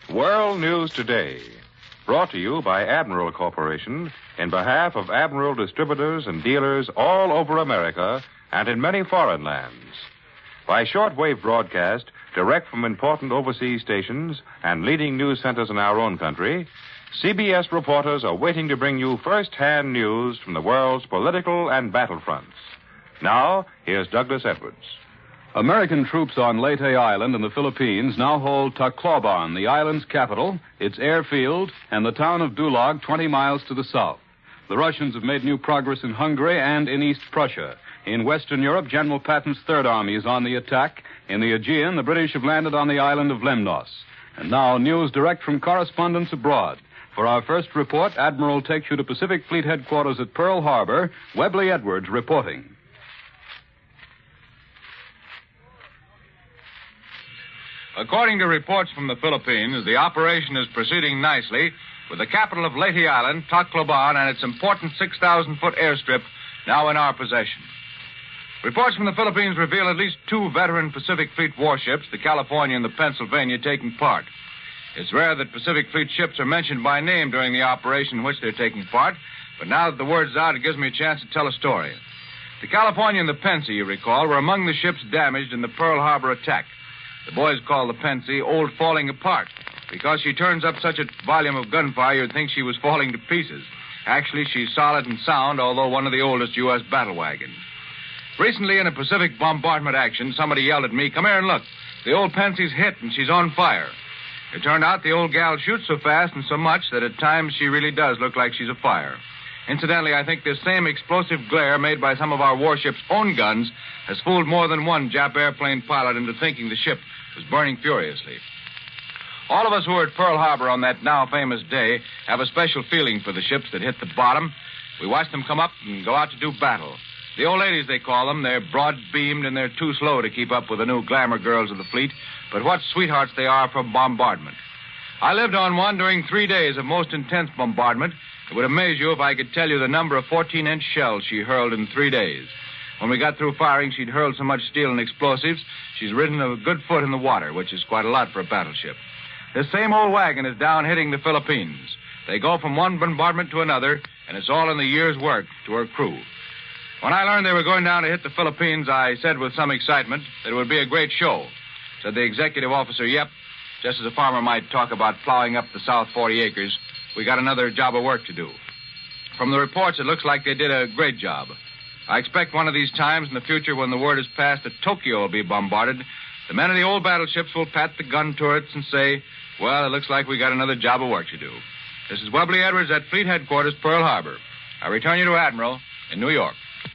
World News Today, brought to you by Admiral Corporation in behalf of Admiral distributors and dealers all over America and in many foreign lands. By shortwave broadcast, direct from important overseas stations and leading news centers in our own country, CBS reporters are waiting to bring you first-hand news from the world's political and battlefronts. Now, here's Douglas Edwards. American troops on Leyte Island in the Philippines now hold Tacloban, the island's capital, its airfield, and the town of Dulag, 20 miles to the south. The Russians have made new progress in Hungary and in East Prussia. In Western Europe, General Patton's Third Army is on the attack. In the Aegean, the British have landed on the island of Lemnos. And now, news direct from correspondents abroad. For our first report, Admiral takes you to Pacific Fleet headquarters at Pearl Harbor. Webley Edwards reporting. According to reports from the Philippines, the operation is proceeding nicely, with the capital of Leyte Island, Tacloban, and its important 6,000-foot airstrip now in our possession. Reports from the Philippines reveal at least 2 veteran Pacific Fleet warships, the California and the Pennsylvania, taking part. It's rare that Pacific Fleet ships are mentioned by name during the operation in which they're taking part, but now that the word's out, it gives me a chance to tell a story. The California and the Pensy, you recall, were among the ships damaged in the Pearl Harbor attack. The boys call the Pensy Old Falling Apart because she turns up such a volume of gunfire you'd think she was falling to pieces. Actually, she's solid and sound, although one of the oldest U.S. battle wagons. Recently, in a Pacific bombardment action, somebody yelled at me, "Come here and look. The old Pensy's hit and she's on fire." It turned out the old gal shoots so fast and so much that at times she really does look like she's afire. Incidentally, I think this same explosive glare made by some of our warship's own guns has fooled more than one Jap airplane pilot into thinking the ship was burning furiously. All of us who were at Pearl Harbor on that now famous day have a special feeling for the ships that hit the bottom. We watch them come up and go out to do battle. The old ladies, they call them. They're broad-beamed and they're too slow to keep up with the new glamour girls of the fleet. But what sweethearts they are for bombardment. I lived on one during 3 days of most intense bombardment. It would amaze you if I could tell you the number of 14-inch shells she hurled in 3 days. When we got through firing, she'd hurled so much steel and explosives, she's ridden a good foot in the water, which is quite a lot for a battleship. This same old wagon is down hitting the Philippines. They go from one bombardment to another, and it's all in the year's work to her crew. When I learned they were going down to hit the Philippines, I said with some excitement that it would be a great show. Said the executive officer, "Yep, just as a farmer might talk about plowing up the south 40 acres, we got another job of work to do." From the reports, it looks like they did a great job. I expect one of these times in the future when the word is passed that Tokyo will be bombarded, the men of the old battleships will pat the gun turrets and say, "Well, it looks like we got another job of work to do." This is Webley Edwards at Fleet Headquarters, Pearl Harbor. I return you to Admiral in New York.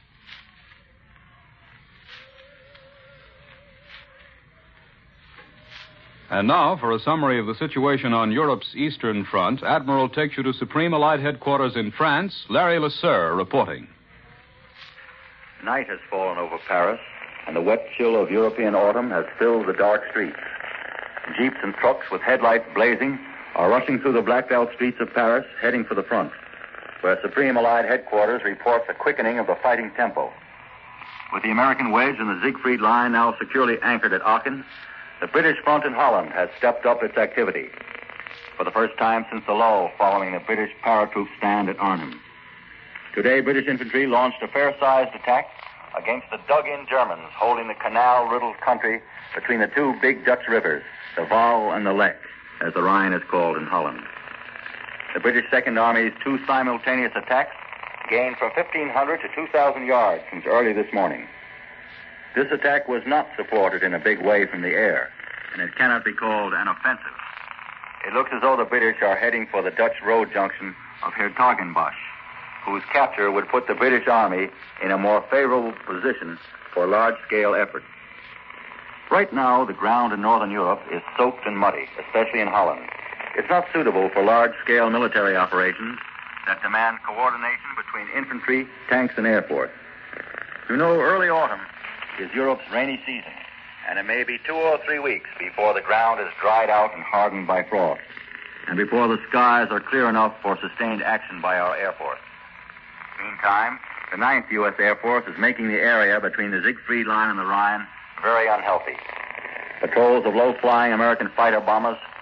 And now, for a summary of the situation on Europe's Eastern Front, Admiral takes you to Supreme Allied Headquarters in France. Larry Lasseur reporting. Night has fallen over Paris, and the wet chill of European autumn has filled the dark streets. Jeeps and trucks with headlights blazing are rushing through the blacked-out streets of Paris, heading for the front, where Supreme Allied Headquarters reports a quickening of the fighting tempo. With the American wedge and the Siegfried Line now securely anchored at Aachen, the British front in Holland has stepped up its activity for the first time since the lull following the British paratroop stand at Arnhem. Today, British infantry launched a fair-sized attack against the dug-in Germans holding the canal-riddled country between the 2 big Dutch rivers, the Waal and the Lek, as the Rhine is called in Holland. The British Second Army's 2 simultaneous attacks gained from 1,500 to 2,000 yards since early this morning. This attack was not supported in a big way from the air, and it cannot be called an offensive. It looks as though the British are heading for the Dutch road junction of Hertogenbosch, whose capture would put the British Army in a more favorable position for large-scale efforts. Right now, the ground in northern Europe is soaked and muddy, especially in Holland. It's not suitable for large-scale military operations that demand coordination between infantry, tanks, and air force. You know, early autumn is Europe's rainy season, and it may be 2 or 3 weeks before the ground is dried out and hardened by frost, and before the skies are clear enough for sustained action by our Air Force. Meantime, the 9th U.S. Air Force is making the area between the Siegfried Line and the Rhine very unhealthy. Patrols of low-flying American fighter bombers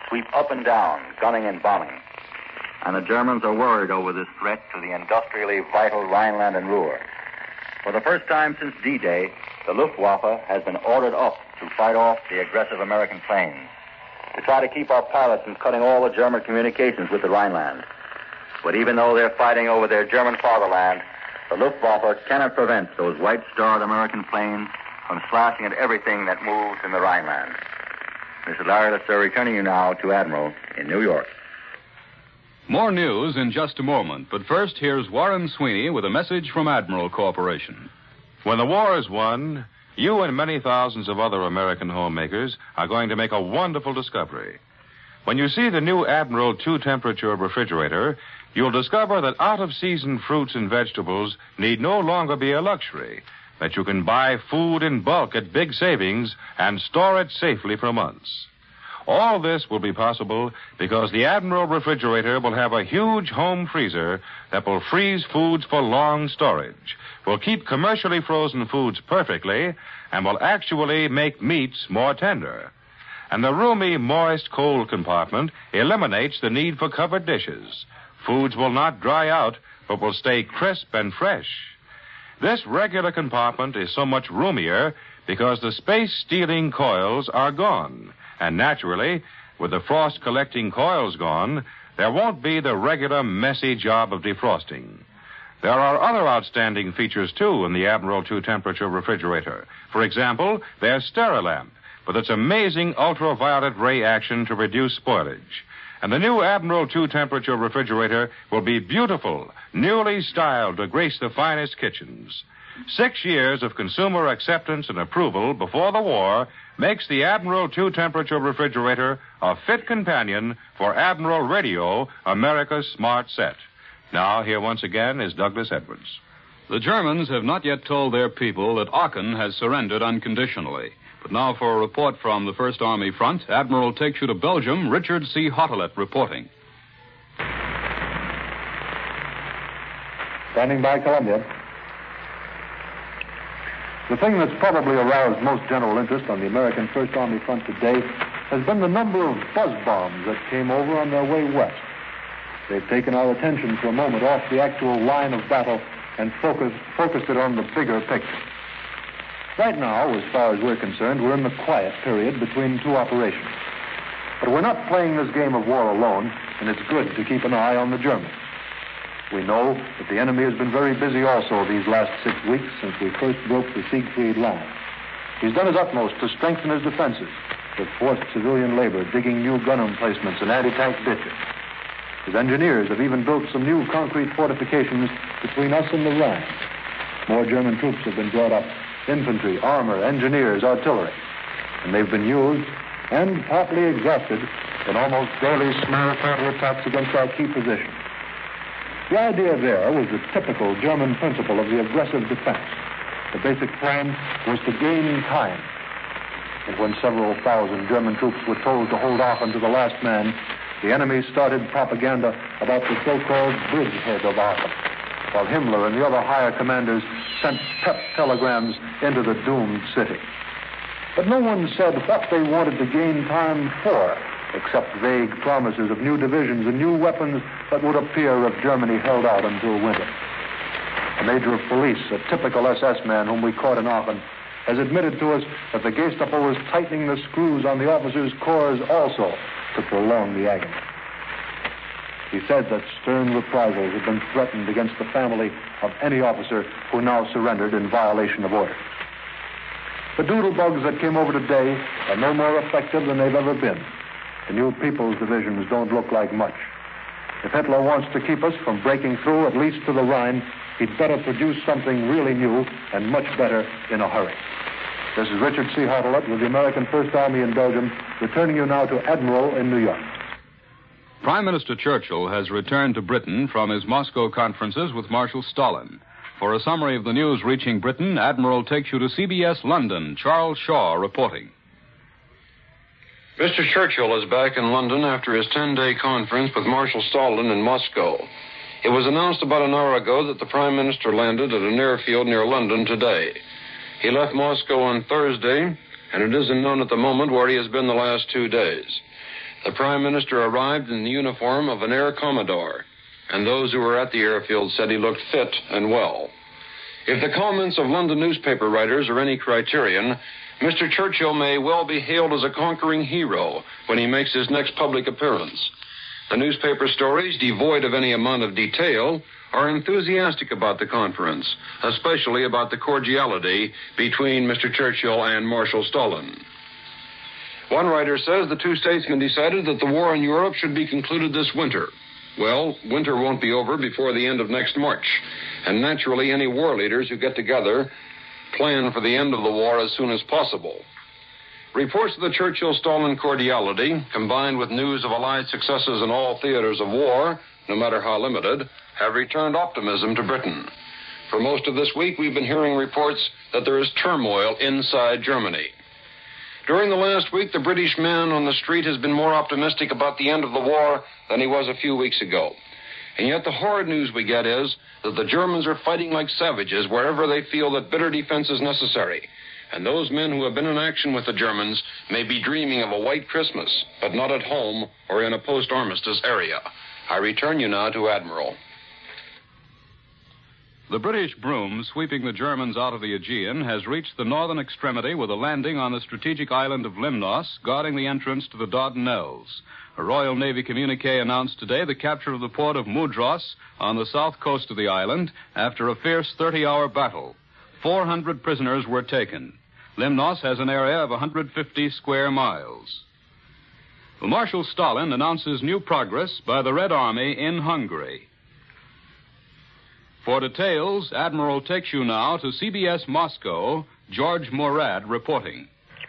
sweep up and down, gunning and bombing. And the Germans are worried over this threat to the industrially vital Rhineland and Ruhr. For the first time since D-Day, the Luftwaffe has been ordered up to fight off the aggressive American planes, to try to keep our pilots from cutting all the German communications with the Rhineland. But even though they're fighting over their German fatherland, the Luftwaffe cannot prevent those white-starred American planes from slashing at everything that moves in the Rhineland. Mr. Larry Lister returning you now to Admiral in New York. More news in just a moment, but first here's Warren Sweeney with a message from Admiral Corporation. When the war is won, you and many thousands of other American homemakers are going to make a wonderful discovery. When you see the new Admiral 2-temperature refrigerator, you'll discover that out-of-season fruits and vegetables need no longer be a luxury, that you can buy food in bulk at big savings and store it safely for months. All this will be possible because the Admiral refrigerator will have a huge home freezer that will freeze foods for long storage, will keep commercially frozen foods perfectly, and will actually make meats more tender. And the roomy, moist cold compartment eliminates the need for covered dishes. Foods will not dry out, but will stay crisp and fresh. This regular compartment is so much roomier because the space-stealing coils are gone. And naturally, with the frost-collecting coils gone, there won't be the regular messy job of defrosting. There are other outstanding features, too, in the Admiral 2-temperature refrigerator. For example, there's Sterilamp, with its amazing ultraviolet ray action to reduce spoilage. And the new Admiral 2-temperature refrigerator will be beautiful, newly styled to grace the finest kitchens. 6 years of consumer acceptance and approval before the war makes the Admiral 2-temperature refrigerator a fit companion for Admiral Radio, America's smart set. Now, here once again is Douglas Edwards. The Germans have not yet told their people that Aachen has surrendered unconditionally. But now for a report from the First Army Front, Admiral takes you to Belgium, Richard C. Hottelet reporting. Standing by, Columbia. The thing that's probably aroused most general interest on the American First Army Front today has been the number of buzz bombs that came over on their way west. They've taken our attention for a moment off the actual line of battle and focused it on the bigger picture. Right now, as far as we're concerned, we're in the quiet period between two operations. But we're not playing this game of war alone, and it's good to keep an eye on the Germans. We know that the enemy has been very busy also these last 6 weeks since we first broke the Siegfried line. He's done his utmost to strengthen his defenses, with forced civilian labor digging new gun emplacements and anti-tank ditches. His engineers have even built some new concrete fortifications between us and the Rhine. More German troops have been brought up. Infantry, armor, engineers, artillery. And they've been used, and partly exhausted, in almost daily smear counterattacks against our key positions. The idea there was the typical German principle of the aggressive defense. The basic plan was to gain time. And when several thousand German troops were told to hold off until the last man, the enemy started propaganda about the so-called bridgehead of Aachen, while Himmler and the other higher commanders sent pep telegrams into the doomed city. But no one said what they wanted to gain time for, except vague promises of new divisions and new weapons that would appear if Germany held out until winter. A major of police, a typical SS man whom we caught in Aachen, has admitted to us that the Gestapo was tightening the screws on the officers' corps also to prolong the agony. He said that stern reprisals had been threatened against the family of any officer who now surrendered in violation of order. The doodlebugs that came over today are no more effective than they've ever been. The new People's Divisions don't look like much. If Hitler wants to keep us from breaking through, at least to the Rhine, he'd better produce something really new and much better in a hurry. This is Richard C. Hottelet with the American First Army in Belgium, returning you now to Admiral in New York. Prime Minister Churchill has returned to Britain from his Moscow conferences with Marshal Stalin. For a summary of the news reaching Britain, Admiral takes you to CBS London. Charles Shaw reporting. Mr. Churchill is back in London after his 10-day conference with Marshal Stalin in Moscow. It was announced about an hour ago that the Prime Minister landed at an airfield near London today. He left Moscow on Thursday, and it isn't known at the moment where he has been the last 2 days. The Prime Minister arrived in the uniform of an Air Commodore, and those who were at the airfield said he looked fit and well. If the comments of London newspaper writers are any criterion, Mr. Churchill may well be hailed as a conquering hero when he makes his next public appearance. The newspaper stories, devoid of any amount of detail, are enthusiastic about the conference, especially about the cordiality between Mr. Churchill and Marshal Stalin. One writer says the two statesmen decided that the war in Europe should be concluded this winter. Well, winter won't be over before the end of next March, and naturally any war leaders who get together plan for the end of the war as soon as possible. Reports of the Churchill-Stalin cordiality, combined with news of Allied successes in all theaters of war, no matter how limited, have returned optimism to Britain. For most of this week, we've been hearing reports that there is turmoil inside Germany. During the last week, the British man on the street has been more optimistic about the end of the war than he was a few weeks ago. And yet the horrid news we get is that the Germans are fighting like savages wherever they feel that bitter defense is necessary. And those men who have been in action with the Germans may be dreaming of a white Christmas, but not at home or in a post-armistice area. I return you now to Admiral. The British broom sweeping the Germans out of the Aegean has reached the northern extremity with a landing on the strategic island of Limnos, guarding the entrance to the Dardanelles. A Royal Navy communique announced today the capture of the port of Mudros on the south coast of the island after a fierce 30-hour battle. 400 prisoners were taken. Limnos has an area of 150 square miles. Well, Marshal Stalin announces new progress by the Red Army in Hungary. For details, Admiral takes you now to CBS Moscow, George Morad reporting.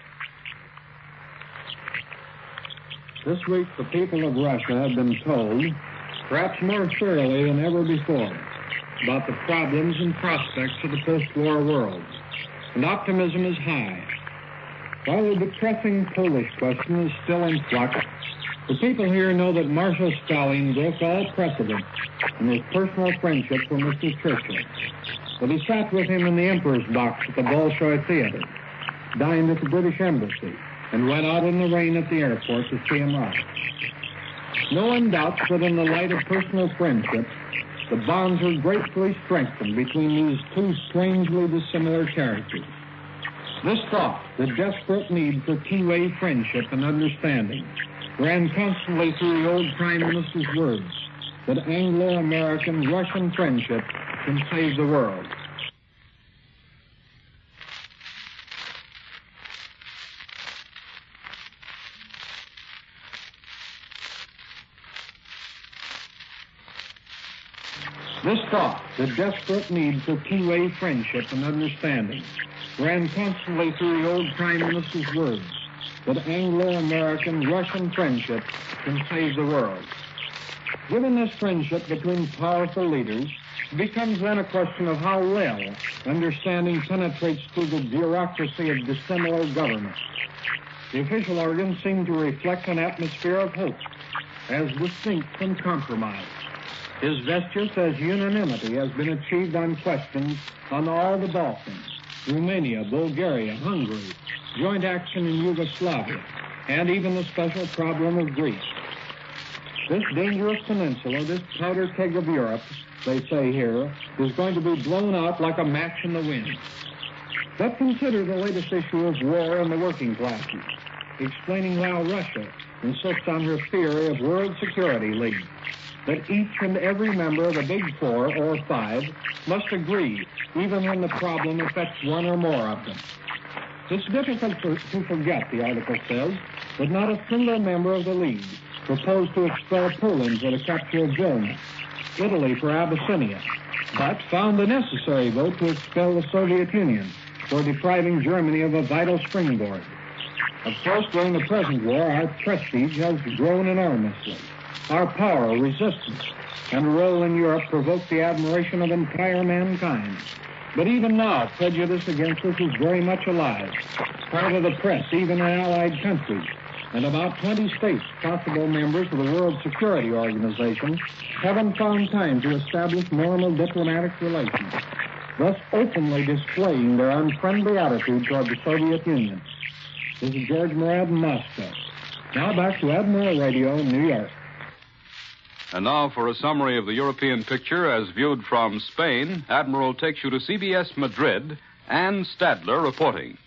This week, the people of Russia have been told, perhaps more thoroughly than ever before, about the problems and prospects of the post-war world. And optimism is high. While the depressing Polish question is still in flux, the people here know that Marshal Stalin broke all precedent in his personal friendship for Mr. Churchill. That he sat with him in the Emperor's box at the Bolshoi Theater, dined at the British Embassy, and went out in the rain at the airport to see him off. No one doubts that in the light of personal friendship, the bonds were gratefully strengthened between these two strangely dissimilar characters. This thought, the desperate need for two-way friendship and understanding, ran constantly through the old Prime Minister's words that Anglo-American-Russian friendship can save the world. This thought, the desperate need for two-way friendship and understanding, ran constantly through the old Prime Minister's words that Anglo-American-Russian friendship can save the world. Given this friendship between powerful leaders, it becomes then a question of how well understanding penetrates through the bureaucracy of dissimilar governments. The official organs seem to reflect an atmosphere of hope, as distinct from compromise. His vesture says unanimity has been achieved on questions on all the Balkans, Romania, Bulgaria, Hungary, joint action in Yugoslavia, and even the special problem of Greece. This dangerous peninsula, this powder keg of Europe, they say here, is going to be blown out like a match in the wind. But consider the latest issue of War and the Working Classes, explaining why Russia insists on her theory of World Security League, that each and every member of the Big Four or Five must agree, even when the problem affects one or more of them. It's difficult to forget, the article says, that not a single member of the League proposed to expel Poland for the capture of Vilna, Italy for Abyssinia, but found the necessary vote to expel the Soviet Union for depriving Germany of a vital springboard. Of course, during the present war, our prestige has grown enormously. Our power, resistance, and role in Europe provoked the admiration of entire mankind. But even now, prejudice against us is very much alive. Part of the press, even in Allied countries, and about 20 states, possible members of the World Security Organization, haven't found time to establish normal diplomatic relations, thus openly displaying their unfriendly attitude toward the Soviet Union. This is George Morad in Moscow. Now back to Admiral Radio, New York. And now for a summary of the European picture as viewed from Spain, Admiral takes you to CBS Madrid, Ann Stadler reporting.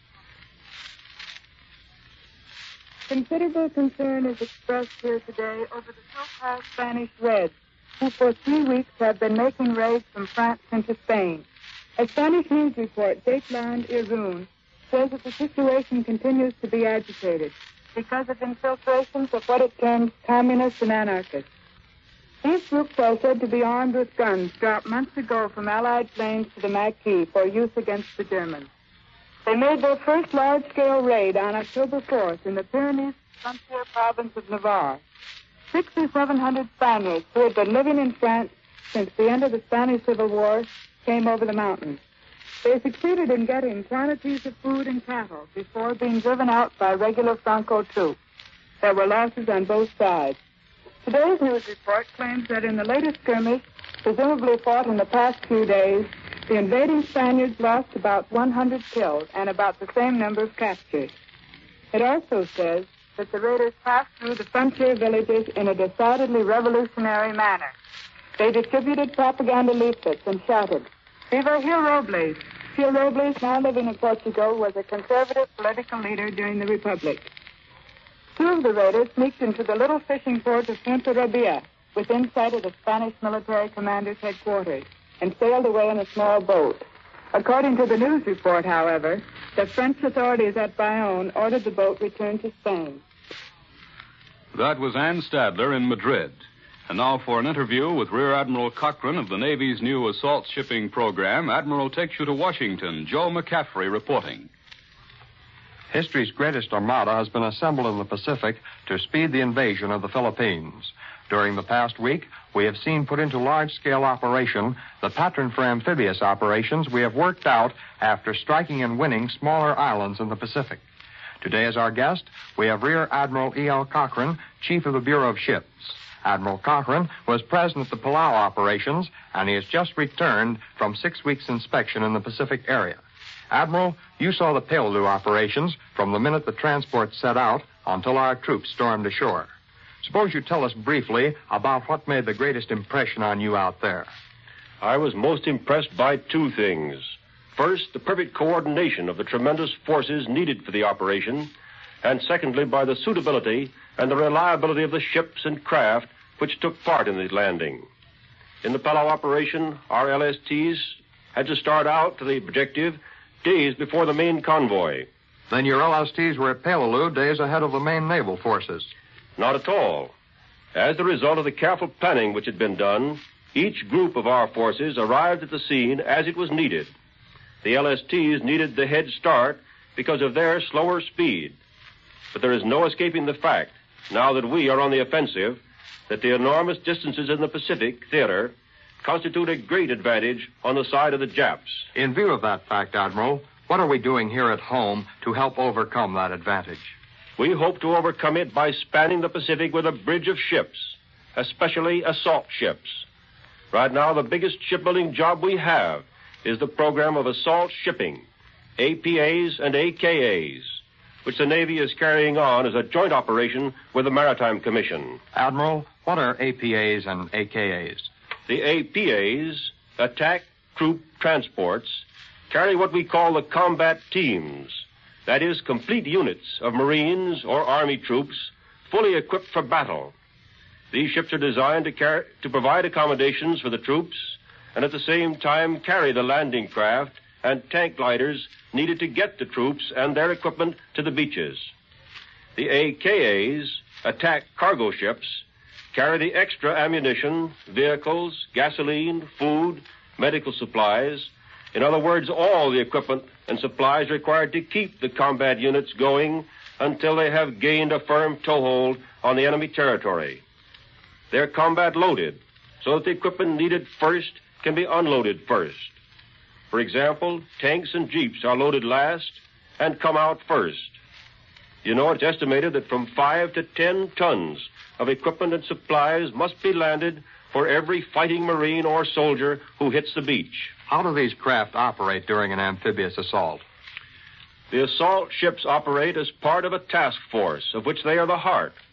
Considerable concern is expressed here today over the so-called Spanish Reds, who for 3 weeks have been making raids from France into Spain. A Spanish news report, Dateland Irún, says that the situation continues to be agitated because of infiltrations of what it terms communists and anarchists. These groups are said to be armed with guns dropped months ago from Allied planes to the Maquis for use against the Germans. They made their first large-scale raid on October 4th in the Pyrenees frontier province of Navarre. 600 or 700 Spaniards who had been living in France since the end of the Spanish Civil War came over the mountains. They succeeded in getting quantities of food and cattle before being driven out by regular Franco troops. There were losses on both sides. Today's news report claims that in the latest skirmish, presumably fought in the past few days, the invading Spaniards lost about 100 killed and about the same number of captured. It also says that the raiders passed through the frontier villages in a decidedly revolutionary manner. They distributed propaganda leaflets and shouted, "Viva Gil Robles!" Gil Robles, now living in Portugal, was a conservative political leader during the Republic. 2 of the raiders sneaked into the little fishing port of Fuenterrabía, within sight of the Spanish military commander's headquarters, and sailed away in a small boat. According to the news report, however, the French authorities at Bayonne ordered the boat returned to Spain. That was Ann Stadler in Madrid. And now for an interview with Rear Admiral Cochrane of the Navy's new assault shipping program, Admiral takes you to Washington. Joe McCaffrey reporting. History's greatest armada has been assembled in the Pacific to speed the invasion of the Philippines. During the past week, we have seen put into large-scale operation the pattern for amphibious operations we have worked out after striking and winning smaller islands in the Pacific. Today, as our guest, we have Rear Admiral E.L. Cochrane, Chief of the Bureau of Ships. Admiral Cochrane was present at the Palau operations, and he has just returned from 6 weeks' inspection in the Pacific area. Admiral, you saw the Palau operations from the minute the transport set out until our troops stormed ashore. Suppose you tell us briefly about what made the greatest impression on you out there. I was most impressed by 2 things. First, the perfect coordination of the tremendous forces needed for the operation, and secondly, by the suitability and the reliability of the ships and craft which took part in the landing. In the Palau operation, our LSTs had to start out to the objective days before the main convoy. Then your LSTs were at Peleliu days ahead of the main naval forces. Not at all. As the result of the careful planning which had been done, each group of our forces arrived at the scene as it was needed. The LSTs needed the head start because of their slower speed. But there is no escaping the fact, now that we are on the offensive, that the enormous distances in the Pacific theater constitute a great advantage on the side of the Japs. In view of that fact, Admiral, what are we doing here at home to help overcome that advantage? We hope to overcome it by spanning the Pacific with a bridge of ships, especially assault ships. Right now, the biggest shipbuilding job we have is the program of assault shipping, APAs and AKAs, which the Navy is carrying on as a joint operation with the Maritime Commission. Admiral, what are APAs and AKAs? The APAs, attack troop transports, carry what we call the combat teams. That is, complete units of Marines or Army troops fully equipped for battle. These ships are designed to provide accommodations for the troops and at the same time carry the landing craft and tank gliders needed to get the troops and their equipment to the beaches. The AKAs, attack cargo ships, carry the extra ammunition, vehicles, gasoline, food, medical supplies. In other words, all the equipment and supplies required to keep the combat units going until they have gained a firm toehold on the enemy territory. They're combat loaded, so that the equipment needed first can be unloaded first. For example, tanks and jeeps are loaded last and come out first. You know, it's estimated that from 5 to 10 tons of equipment and supplies must be landed for every fighting Marine or soldier who hits the beach. How do these craft operate during an amphibious assault? The assault ships operate as part of a task force, of which they are the heart.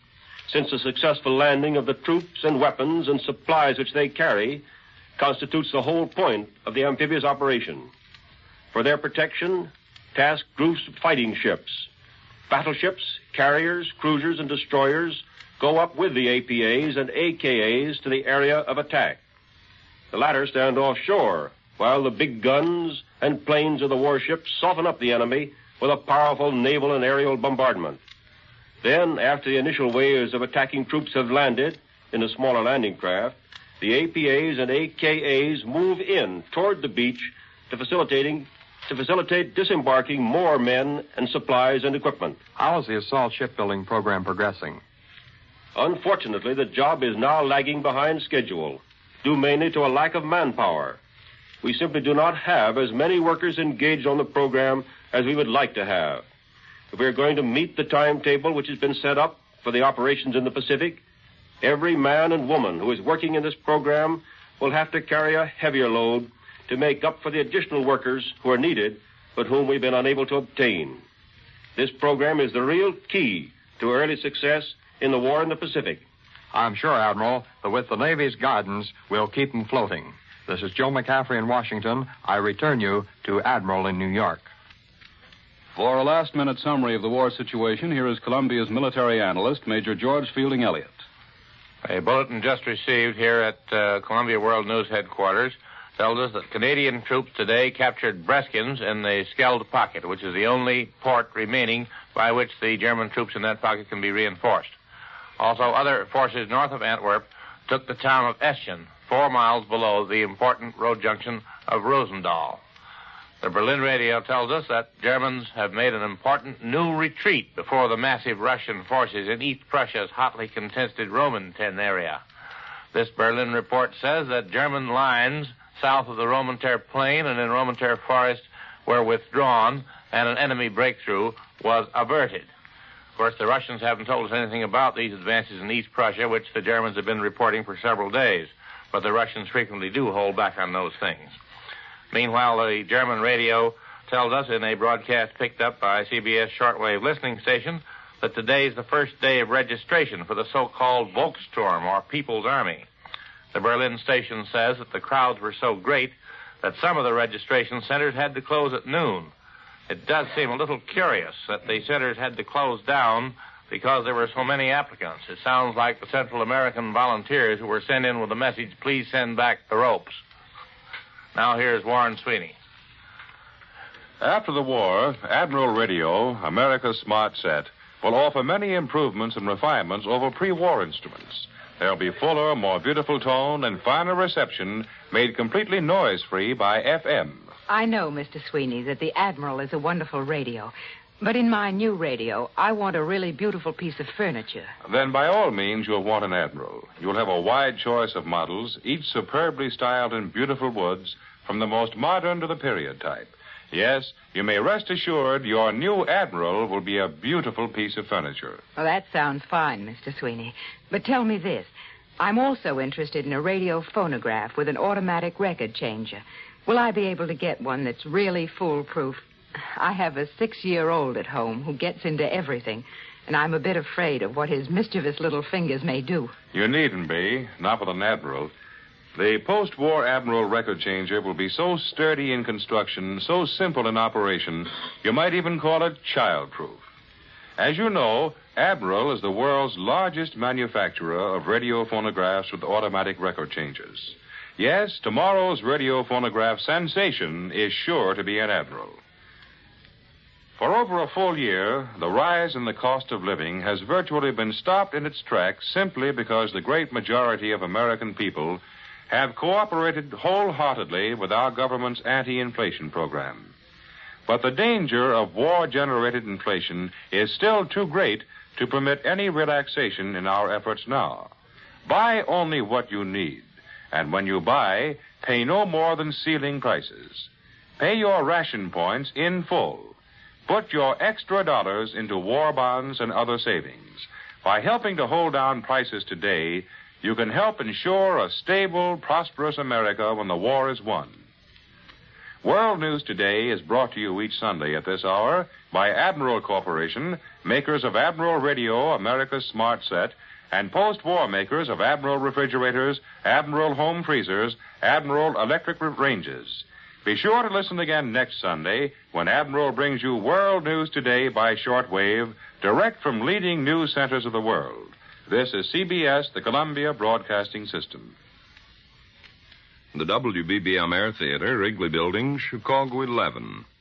since the successful landing of the troops and weapons and supplies which they carry constitutes the whole point of the amphibious operation. For their protection, task groups of fighting ships, battleships, carriers, cruisers, and destroyers go up with the APAs and AKAs to the area of attack. The latter stand offshore, while the big guns and planes of the warships soften up the enemy with a powerful naval and aerial bombardment. Then, after the initial waves of attacking troops have landed in the smaller landing craft, the APAs and AKAs move in toward the beach to facilitate disembarking more men and supplies and equipment. How is the assault shipbuilding program progressing? Unfortunately, the job is now lagging behind schedule, due mainly to a lack of manpower. We simply do not have as many workers engaged on the program as we would like to have. If we are going to meet the timetable which has been set up for the operations in the Pacific, every man and woman who is working in this program will have to carry a heavier load to make up for the additional workers who are needed, but whom we've been unable to obtain. This program is the real key to early success in the war in the Pacific. I'm sure, Admiral, that with the Navy's guidance, we'll keep them floating. This is Joe McCaffrey in Washington. I return you to Admiral in New York. For a last-minute summary of the war situation, here is Columbia's military analyst, Major George Fielding Elliott. A bulletin just received here at Columbia World News headquarters tells us that Canadian troops today captured Breskins in the Skeld Pocket, which is the only port remaining by which the German troops in that pocket can be reinforced. Also, other forces north of Antwerp took the town of Eschen, 4 miles below the important road junction of Rosendahl. The Berlin radio tells us that Germans have made an important new retreat before the massive Russian forces in East Prussia's hotly contested Romanten area. This Berlin report says that German lines south of the Romanter Plain and in Romanter Forest were withdrawn and an enemy breakthrough was averted. Of course, the Russians haven't told us anything about these advances in East Prussia, which the Germans have been reporting for several days, but the Russians frequently do hold back on those things. Meanwhile, the German radio tells us in a broadcast picked up by CBS shortwave listening station that today is the first day of registration for the so-called Volkssturm, or People's Army. The Berlin station says that the crowds were so great that some of the registration centers had to close at noon. It does seem a little curious that the centers had to close down because there were so many applicants. It sounds like the Central American volunteers who were sent in with the message, please send back the ropes. Now here's Warren Sweeney. After the war, Admiral Radio, America's smart set, will offer many improvements and refinements over pre-war instruments. There'll be fuller, more beautiful tone and finer reception made completely noise-free by FM. I know, Mr. Sweeney, that the Admiral is a wonderful radio. But in my new radio, I want a really beautiful piece of furniture. Then by all means, you'll want an Admiral. You'll have a wide choice of models, each superbly styled in beautiful woods, from the most modern to the period type. Yes, you may rest assured your new Admiral will be a beautiful piece of furniture. Well, that sounds fine, Mr. Sweeney. But tell me this. I'm also interested in a radio phonograph with an automatic record changer. Will I be able to get one that's really foolproof? I have a 6-year-old at home who gets into everything, and I'm a bit afraid of what his mischievous little fingers may do. You needn't be, not with an Admiral. The post-war Admiral record changer will be so sturdy in construction, so simple in operation, you might even call it child-proof. As you know, Admiral is the world's largest manufacturer of radio phonographs with automatic record changers. Yes, tomorrow's radio phonograph sensation is sure to be an Admiral. For over a full year, the rise in the cost of living has virtually been stopped in its tracks simply because the great majority of American people have cooperated wholeheartedly with our government's anti-inflation program. But the danger of war-generated inflation is still too great to permit any relaxation in our efforts now. Buy only what you need, and when you buy, pay no more than ceiling prices. Pay your ration points in full. Put your extra dollars into war bonds and other savings. By helping to hold down prices today, you can help ensure a stable, prosperous America when the war is won. World News Today is brought to you each Sunday at this hour by Admiral Corporation, makers of Admiral Radio, America's smart set, and post-war makers of Admiral refrigerators, Admiral home freezers, Admiral electric ranges. Be sure to listen again next Sunday when Admiral brings you World News Today by shortwave, direct from leading news centers of the world. This is CBS, the Columbia Broadcasting System. The WBBM Air Theater, Wrigley Building, Chicago 11.